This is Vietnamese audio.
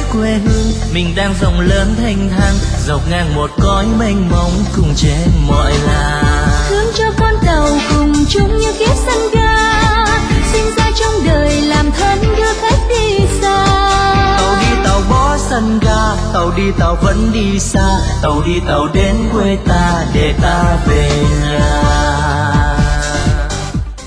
quê hương. Mình đang rộng lớn thanh thang dọc ngang một cõi mênh mông cùng trên mọi làng. Thương cho con tàu cùng chung như kiếp sân ga, sinh ra trong đời làm thân đưa khách đi xa. Tàu đi tàu bỏ sân ga, tàu đi tàu vẫn đi xa, tàu đi tàu đến quê ta để ta về nhà.